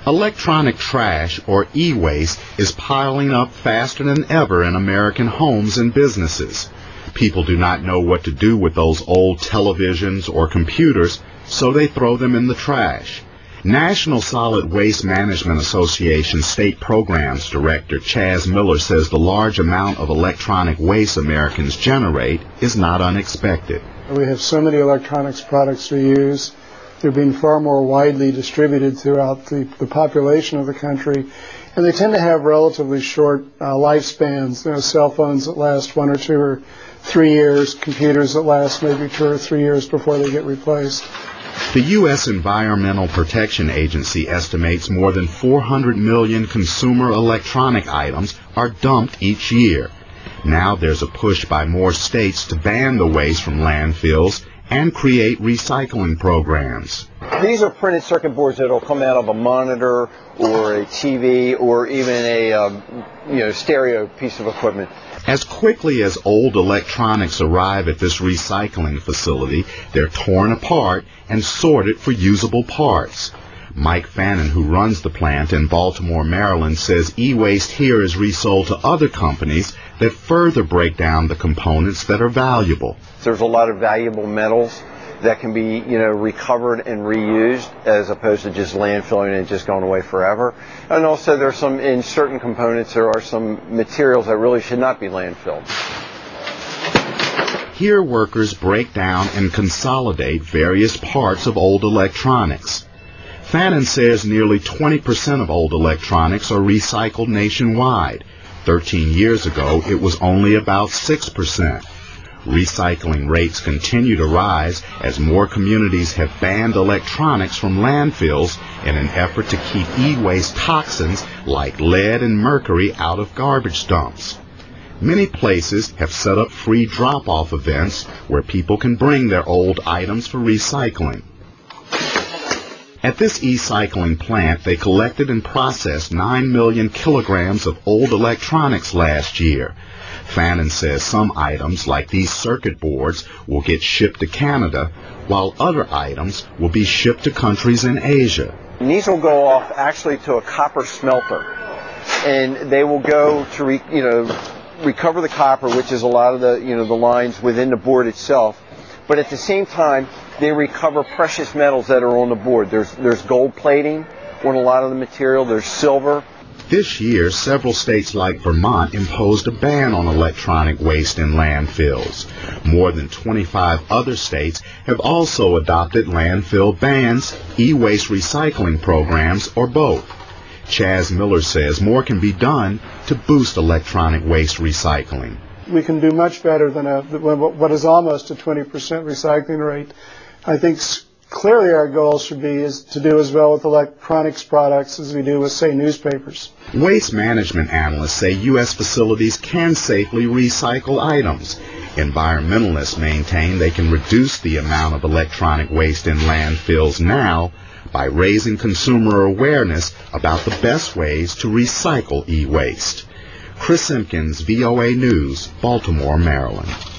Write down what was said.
Electronic trash, or e-waste, is piling up faster than ever in American homes and businesses. People do not know what to do with those old televisions or computers, so they throw them in the trash. National Solid Waste Management Association State Programs Director Chaz Miller says the large amount of electronic waste Americans generate is not unexpected. We have so many electronics products to use. They're being far more widely distributed throughout the population of the country, and they tend to have relatively short lifespans. Cell phones that last 1 or 2 or 3 years, computers that last maybe 2 or 3 years before they get replaced. The U.S. Environmental Protection Agency estimates more than 400 million consumer electronic items are dumped each year. Now there's a push by more states to ban the waste from landfills and create recycling programs. These are printed circuit boards that will come out of a monitor or a TV or even a stereo piece of equipment. As quickly as old electronics arrive at this recycling facility, they're torn apart and sorted for usable parts. Mike Fannin, who runs the plant in Baltimore, Maryland, says e-waste here is resold to other companies that further break down the components that are valuable. There's a lot of valuable metals that can be, recovered and reused as opposed to just landfilling and just going away forever. And also there's in certain components, there are some materials that really should not be landfilled. Here workers break down and consolidate various parts of old electronics. Fannin says nearly 20% of old electronics are recycled nationwide. 13 years ago, it was only about 6%. Recycling rates continue to rise as more communities have banned electronics from landfills in an effort to keep e-waste toxins like lead and mercury out of garbage dumps. Many places have set up free drop-off events where people can bring their old items for recycling. At this e-cycling plant, they collected and processed 9 million kilograms of old electronics last year. Fannin says some items, like these circuit boards, will get shipped to Canada, while other items will be shipped to countries in Asia. And these will go off actually to a copper smelter, and they will go to recover the copper, which is a lot of the lines within the board itself. But at the same time, they recover precious metals that are on the board. There's gold plating on a lot of the material. There's silver. This year, several states like Vermont imposed a ban on electronic waste in landfills. More than 25 other states have also adopted landfill bans, e-waste recycling programs, or both. Chaz Miller says more can be done to boost electronic waste recycling. We can do much better than what is almost a 20% recycling rate. I think clearly our goal should be to do as well with electronics products as we do with, say, newspapers. Waste management analysts say U.S. facilities can safely recycle items. Environmentalists maintain they can reduce the amount of electronic waste in landfills now by raising consumer awareness about the best ways to recycle e-waste. Chris Simpkins, VOA News, Baltimore, Maryland.